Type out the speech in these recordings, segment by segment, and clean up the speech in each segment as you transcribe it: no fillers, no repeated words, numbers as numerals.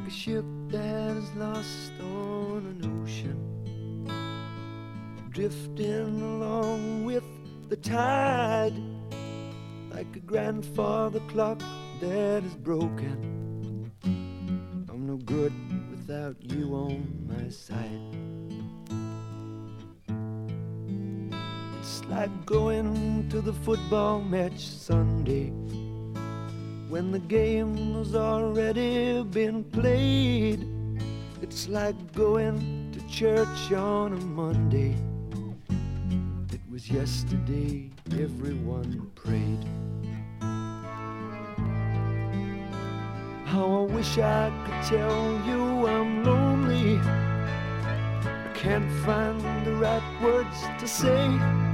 a ship that is lost on an ocean, drifting along with the tide, like a grandfather clock that is broken. I'm no good without you on my side. It's like going to the football match Sunday, when the game has already been played. It's like going to church on a Monday. It was yesterday everyone prayed. How I wish I could tell you I'm lonely. I can't find the right words to say.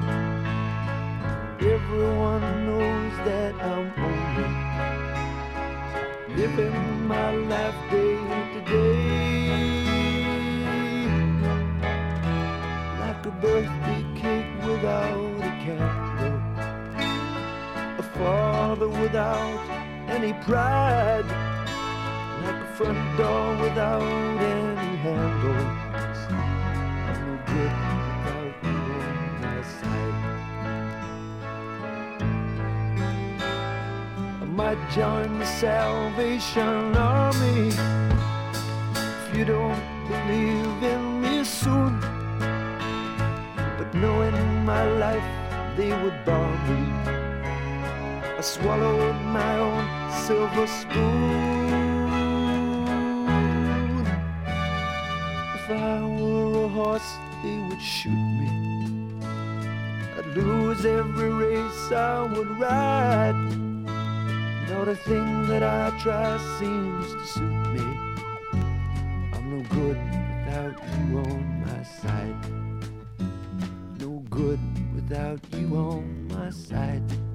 Everyone knows that I'm only living my life day to day, like a birthday cake without a candle, a father without any pride, like a front door without any handles. I'm no good without you on my side. I might join the Salvation Army if you don't believe in me soon, but knowing my life they would bar me. I swallowed my own silver spoon. If I were a horse they would shoot me. I'd lose every race I would ride. Not a thing that I try seems to suit me. I'm no good without you on my side. No good without you on my side.